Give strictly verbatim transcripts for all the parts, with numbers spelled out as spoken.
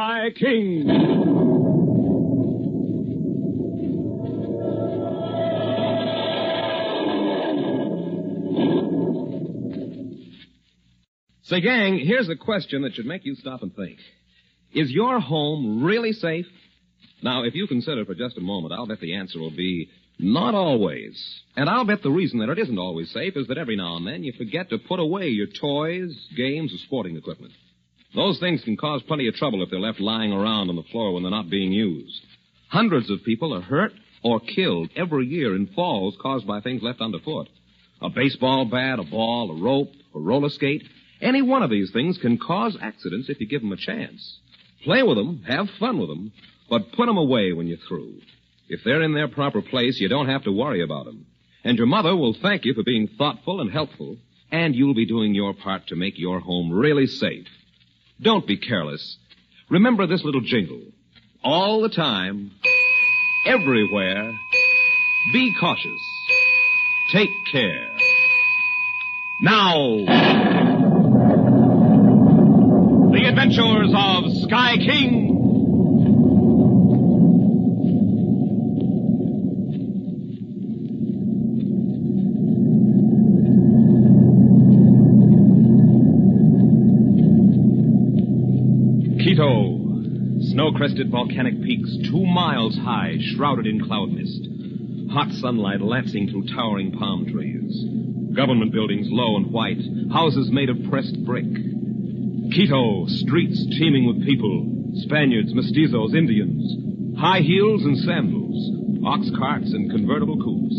Sky King. Say, gang, here's a question that should make you stop and think. Is your home really safe? Now, if you consider for just a moment, I'll bet the answer will be not always. And I'll bet the reason that it isn't always safe is that every now and then you forget to put away your toys, games, or sporting equipment. Those things can cause plenty of trouble if they're left lying around on the floor when they're not being used. Hundreds of people are hurt or killed every year in falls caused by things left underfoot. A baseball bat, a ball, a rope, a roller skate. Any one of these things can cause accidents if you give them a chance. Play with them, have fun with them, but put them away when you're through. If they're in their proper place, you don't have to worry about them. And your mother will thank you for being thoughtful and helpful, and you'll be doing your part to make your home really safe. Don't be careless. Remember this little jingle. All the time, everywhere, be cautious. Take care. Now... The Adventures of Sky King. Quito. Snow-crested volcanic peaks two miles high, shrouded in cloud mist. Hot sunlight lancing through towering palm trees. Government buildings low and white. Houses made of pressed brick. Quito, streets teeming with people, Spaniards, mestizos, Indians, high heels and sandals, ox carts and convertible coupes.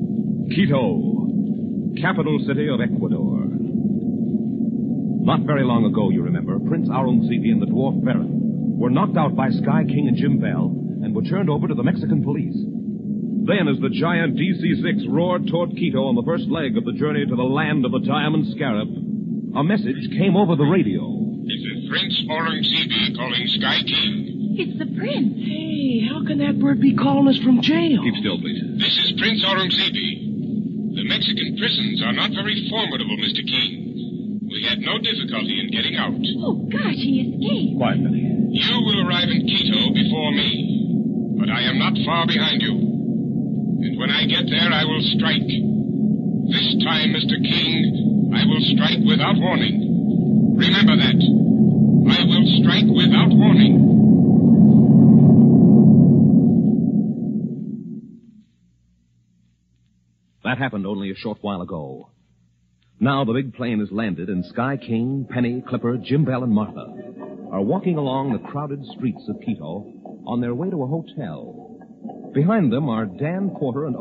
Quito, capital city of Ecuador. Not very long ago, you remember, Prince Aurungzebe and the dwarf Baron were knocked out by Sky King and Jim Bell and were turned over to the Mexican police. Then, as the giant D C six roared toward Quito on the first leg of the journey to the land of the Diamond Scarab, a message came over the radio. This is Prince Aurungzebe calling Sky King. It's the prince. Hey, how can that bird be calling us from jail? Keep still, please. This is Prince Aurungzebe. The Mexican prisons are not very formidable, Mister King. We had no difficulty in getting out. Oh, gosh, he escaped. Quiet, Benny. You will arrive in Quito before me, but I am not far behind you. And when I get there, I will strike. This time, Mister King, I will strike without warning. Remember that. I will strike without warning. That happened only a short while ago. Now the big plane has landed, and Sky King, Penny, Clipper, Jim Bell, and Martha are walking along the crowded streets of Quito on their way to a hotel. Behind them are Dan Porter and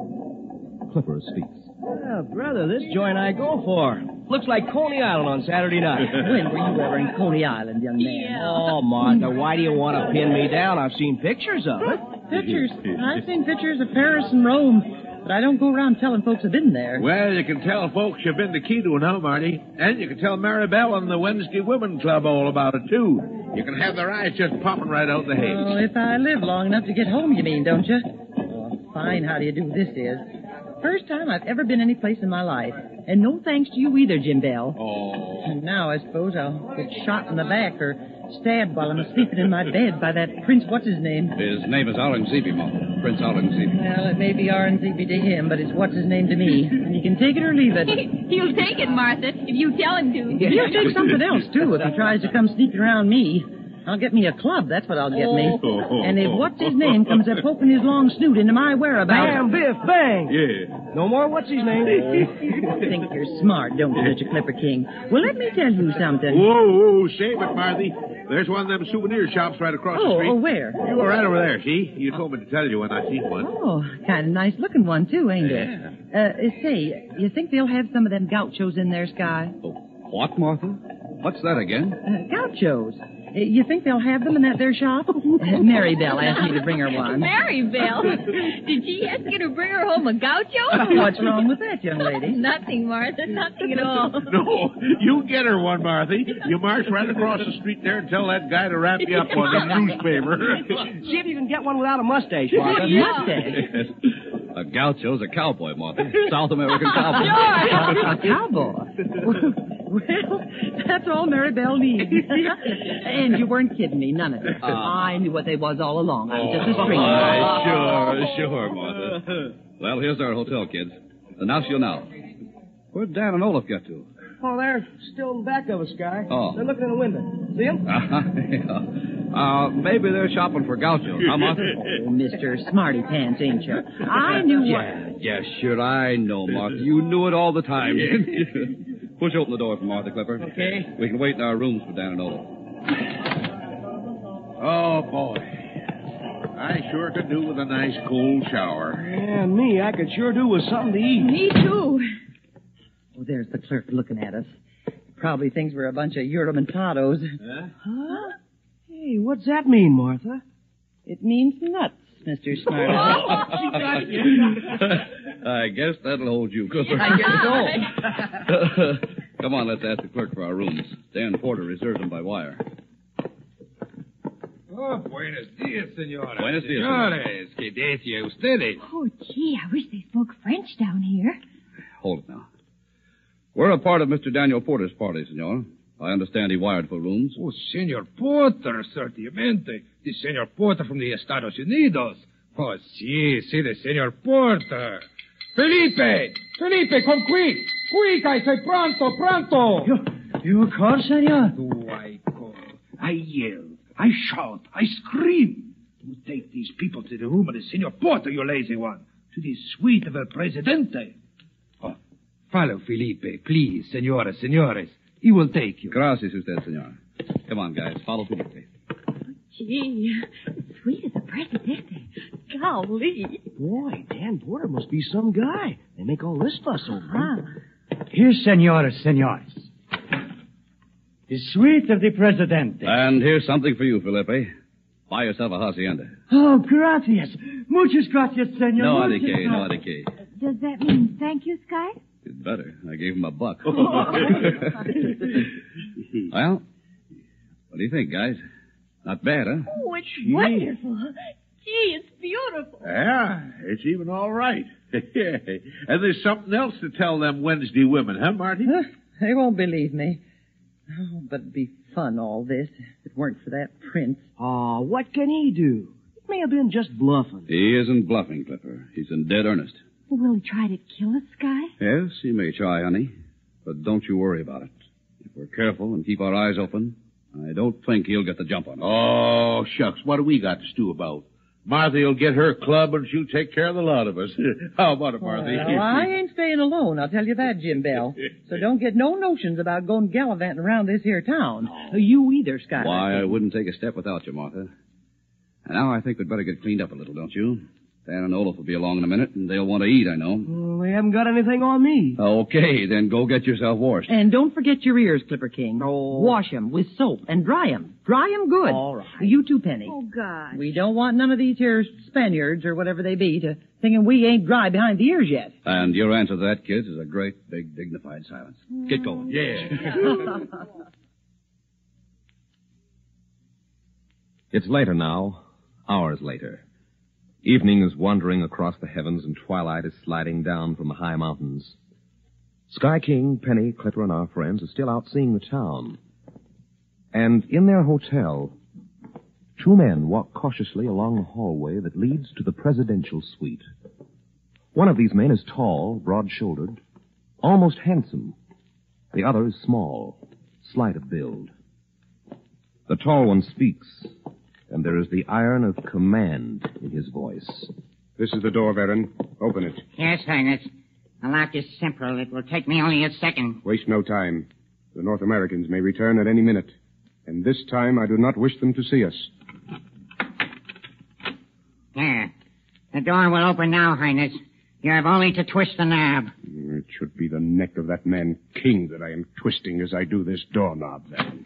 Oda. Clipper speaks. Yeah, brother, this joint I go for. Looks like Coney Island on Saturday night. When were you ever in Coney Island, young man? Yeah. Oh, Martha, why do you want to pin me down? I've seen pictures of it. Pictures. I've seen pictures of Paris and Rome, but I don't go around telling folks I've been there. Well, you can tell folks you've been to Quito now, Marty. And you can tell Maribel and the Wednesday Women Club all about it, too. You can have their eyes just popping right out the head. Oh, if I live long enough to get home, you mean, don't you? Oh, fine, how do you do this is. First time I've ever been any place in my life. And no thanks to you either, Jim Bell. Oh. And now I suppose I'll get shot in the back or stabbed while I'm sleeping in my bed by that Prince what's-his-name. His name is Aurungzebe, Mom. Prince Aurungzebe. Well, it may be Aurungzebe to him, but it's what's-his-name to me. And you can take it or leave it. He'll take it, Martha, if you tell him to. He'll take something else, too, if he tries to come sneaking around me. I'll get me a club, that's what I'll get me. And if what's-his-name comes up poking his long snoot into my whereabouts... Bam, biff, bang. Yeah. No more what's-his-name. You think you're smart, don't you, Mister Clipper King? Well, let me tell you something. Whoa, whoa, save it, Marthy. There's one of them souvenir shops right across Oh, the street. oh, where? You were right over there, see? You told me to tell you when I see one. Oh, kind of nice-looking one, too, ain't it? Uh, say, you think they'll have some of them gauchos in there, Sky? Oh, what, Martha? What's that again? Uh, gauchos. Uh, you think they'll have them in that there shop? Uh, Mary Bell asked me to bring her one. Mary Bell? Did she ask you to bring her home a gaucho? What's wrong with that, young lady? Nothing, Martha. Nothing at all. No, you get her one, Marthy. You march right across the street there and tell that guy to wrap you up on the newspaper. See if you can get one without a mustache, Martha. Mustache? A gaucho's a cowboy, Martha. South American cowboy. A cowboy? Well, Well, that's all Maribel needs. And you weren't kidding me, none of it. Uh, I knew what they was all along. I was just a string. Why, sure, sure, Martha. Well, here's our hotel, kids. And now she'll know. Where'd Dan and Olaf get to? Oh, they're still in back of us, Guy. Oh. They're looking in the window. See them? yeah. uh, maybe they're shopping for gauchos. Huh, Martha? Oh, Mister Smarty Pants, ain't you? I knew Yeah, what... yeah, sure, I know, Martha. You knew it all the time, didn't you? Push open the door for Martha, Clipper. Okay. We can wait in our rooms for Dan and Olaf. Oh, boy. I sure could do with a nice cold shower. Yeah, and me, I could sure do with something to eat. Me too. Oh, there's the clerk looking at us. Probably thinks we're a bunch of Euromentados. Huh? Huh? Hey, what's that mean, Martha? It means nuts, Mister Smarty. I guess that'll hold you, Clipper. I guess so. Come on, let's ask the clerk for our rooms. Dan Porter reserved them by wire. Oh, buenos dias, senora. Buenos dias, Señores, que decía ustedes? Oh, gee, I wish they spoke French down here. Hold it now. We're a part of Mister Daniel Porter's party, senor. I understand he wired for rooms. Oh, Senor Porter, certamente. The Senor Porter from the Estados Unidos. Oh, sí, sí, the Senor Porter. Felipe! Felipe, come quick! Quick, I say pronto, pronto! You, you call, senor? Do I call? I yell. I shout. I scream. You take these people to the room of the Senor Porter, you lazy one. To the suite of El Presidente. Oh, follow Felipe, please, senora, senores. He will take you. Gracias usted, senor. Come on, guys. Follow Felipe. Gee, sweet as a Presidente. Golly. Boy, Dan Porter must be some guy. They make all this fuss over him. Huh. Here, senores, senores. The suite of the Presidente. And here's something for you, Felipe. Buy yourself a hacienda. Oh, gracias. Muchas gracias, senor. No Muchas adike, no gracias. adike. Does that mean thank you, Sky? It's better. I gave him a buck. Well, what do you think, guys? Not bad, huh? Oh, it's wonderful. Gee, it's beautiful. Yeah, it's even all right. And there's something else to tell them Wednesday women, huh, Marty? Huh? They won't believe me. Oh, but it'd be fun, all this, if it weren't for that prince. Oh, what can he do? It may have been just bluffing. He isn't bluffing, Clipper. He's in dead earnest. Will he try to kill us, Sky? Yes, he may try, honey. But don't you worry about it. If we're careful and keep our eyes open, I don't think he'll get the jump on us. Oh, shucks. What do we got to stew about? Martha will get her club and she'll take care of the lot of us. How about it, Martha? Well, I ain't staying alone, I'll tell you that, Jim Bell. So don't get no notions about going gallivanting around this here town. You either, Sky. Why, I wouldn't take a step without you, Martha. And now I think we'd better get cleaned up a little, don't you? Dan and Olaf will be along in a minute, and they'll want to eat, I know. Well, they haven't got anything on me. Okay, then go get yourself washed. And don't forget your ears, Clipper King. Oh. Wash 'em with soap and dry 'em. Dry 'em good. All right. You too, Penny. Oh, gosh. We don't want none of these here Spaniards or whatever they be to thinking we ain't dry behind the ears yet. And your answer to that, kids, is a great, big, dignified silence. Get going. Yeah. It's later now, hours later. Evening is wandering across the heavens and twilight is sliding down from the high mountains. Sky King, Penny, Clipper, and our friends are still out seeing the town. And in their hotel, two men walk cautiously along the hallway that leads to the presidential suite. One of these men is tall, broad-shouldered, almost handsome. The other is small, slight of build. The tall one speaks, and there is the iron of command in his voice. This is the door, Baron. Open it. Yes, Highness. The lock is simple. It will take me only a second. Waste no time. The North Americans may return at any minute. And this time I do not wish them to see us. There. The door will open now, Highness. You have only to twist the knob. It should be the neck of that man King that I am twisting as I do this doorknob, Baron.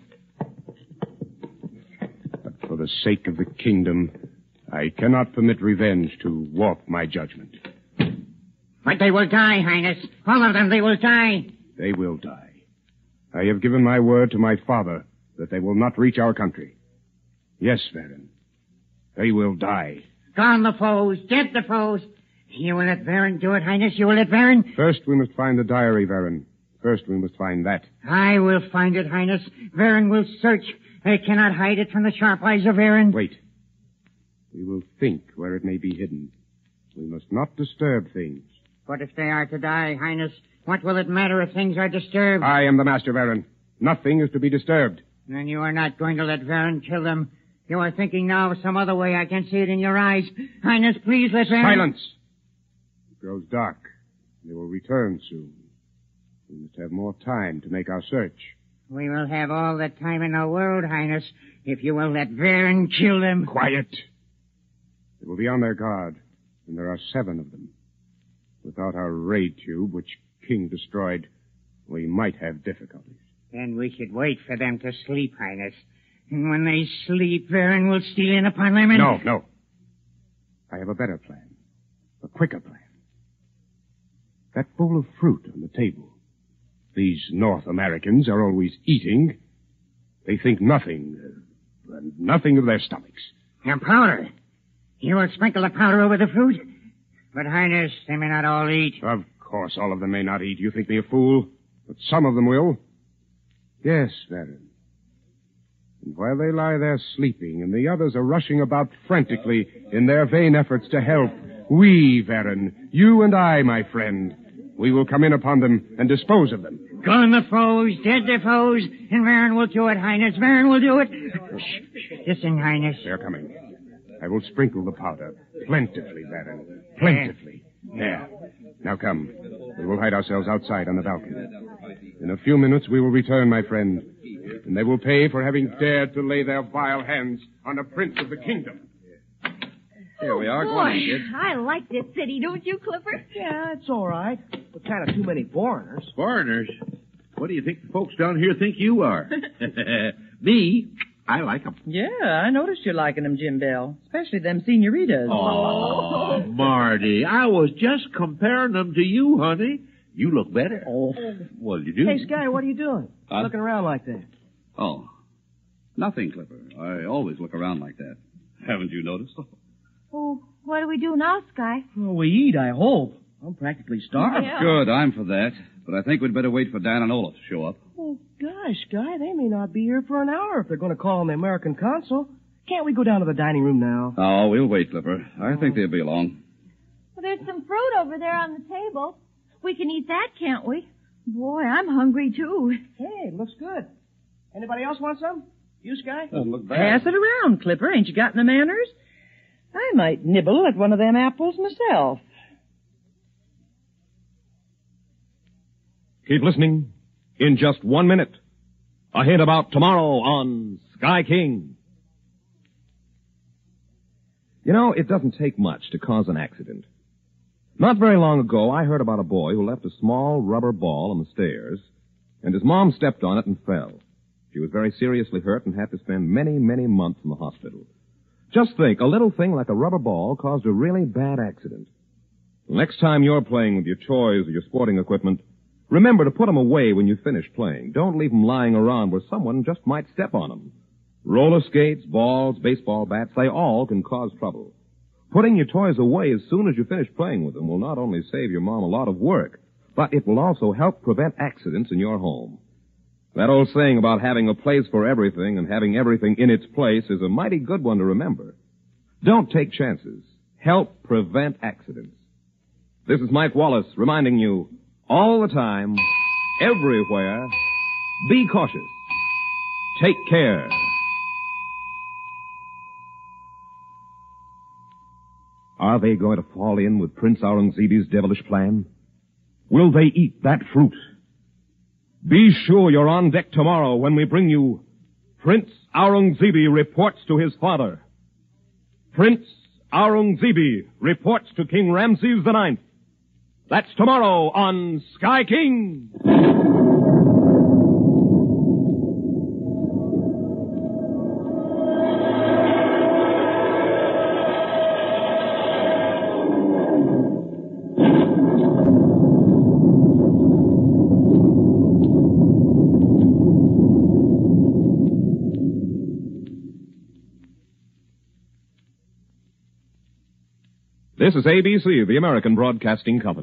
But for the sake of the kingdom, I cannot permit revenge to warp my judgment. But they will die, Highness. All of them, they will die. They will die. I have given my word to my father that they will not reach our country. Yes, Baron. They will die. Gone the foes. Dead the foes. You will let Baron do it, Highness. You will let Baron. First, we must find the diary, Baron. First, we must find that. I will find it, Highness. Varen will search. I cannot hide it from the sharp eyes of Varen. Wait. We will think where it may be hidden. We must not disturb things. But if they are to die, Highness, what will it matter if things are disturbed? I am the master, Varen. Nothing is to be disturbed. Then you are not going to let Varen kill them. You are thinking now of some other way. I can see it in your eyes. Highness, please let Varen... Silence! It grows dark. They will return soon. We must have more time to make our search. We will have all the time in the world, Highness, if you will let Varen kill them. Quiet! They will be on their guard, and there are seven of them. Without our raid tube, which King destroyed, we might have difficulties. Then we should wait for them to sleep, Highness. And when they sleep, Varen will steal in upon them and... No, no. I have a better plan. A quicker plan. That bowl of fruit on the table. These North Americans are always eating. They think nothing, uh, nothing of their stomachs. And powder. You will sprinkle the powder over the fruit? But, Highness, they may not all eat. Of course, all of them may not eat. You think me a fool? But some of them will. Yes, Varen. And while they lie there sleeping and the others are rushing about frantically in their vain efforts to help, we, Varen, you and I, my friend, we will come in upon them and dispose of them. Gone the foes, dead the foes, and Varen will do it, Highness. Varen will do it. Shh, listen, Highness. They're coming. I will sprinkle the powder plentifully, Varen. Plentifully. There. Now come. We will hide ourselves outside on the balcony. In a few minutes we will return, my friend, and they will pay for having dared to lay their vile hands on a prince of the kingdom. Here we are. Boy, Go on, kid. I like this city, don't you, Clipper? Yeah, it's all right. But kind of too many foreigners. Foreigners? What do you think the folks down here think you are? Me? I like 'em. Yeah, I noticed you're liking them, Jim Bell. Especially them senoritas. Oh, Marty, I was just comparing them to you, honey. You look better. Oh. Well, you do. Hey, Sky, what are you doing? Huh? Looking around like that. Oh. Nothing, Clipper. I always look around like that. Haven't you noticed? Oh, what do we do now, Sky? Well, we eat, I hope. I'm practically starved. Yeah. Good, I'm for that. But I think we'd better wait for Dan and Olaf to show up. Oh, gosh, Sky, they may not be here for an hour if they're going to call on the American consul. Can't we go down to the dining room now? Oh, we'll wait, Clipper. I think they'll be along. Well, there's some fruit over there on the table. We can eat that, can't we? Boy, I'm hungry, too. Hey, looks good. Anybody else want some? You, Sky? Doesn't look Pass it around, Clipper. Ain't you got the manners? I might nibble at one of them apples myself. Keep listening. In just one minute, a hint about tomorrow on Sky King. You know, it doesn't take much to cause an accident. Not very long ago, I heard about a boy who left a small rubber ball on the stairs, and his mom stepped on it and fell. She was very seriously hurt and had to spend many, many months in the hospital. Just think, a little thing like a rubber ball caused a really bad accident. Next time you're playing with your toys or your sporting equipment, remember to put them away when you finish playing. Don't leave them lying around where someone just might step on them. Roller skates, balls, baseball bats, they all can cause trouble. Putting your toys away as soon as you finish playing with them will not only save your mom a lot of work, but it will also help prevent accidents in your home. That old saying about having a place for everything and having everything in its place is a mighty good one to remember. Don't take chances. Help prevent accidents. This is Mike Wallace reminding you, all the time, everywhere, be cautious. Take care. Are they going to fall in with Prince Aurungzebe's devilish plan? Will they eat that fruit? Be sure you're on deck tomorrow when we bring you Prince Aurungzebe reports to his father. Prince Aurungzebe reports to King Ramses the Ninth. That's tomorrow on Sky King. This is A B C, the American Broadcasting Company.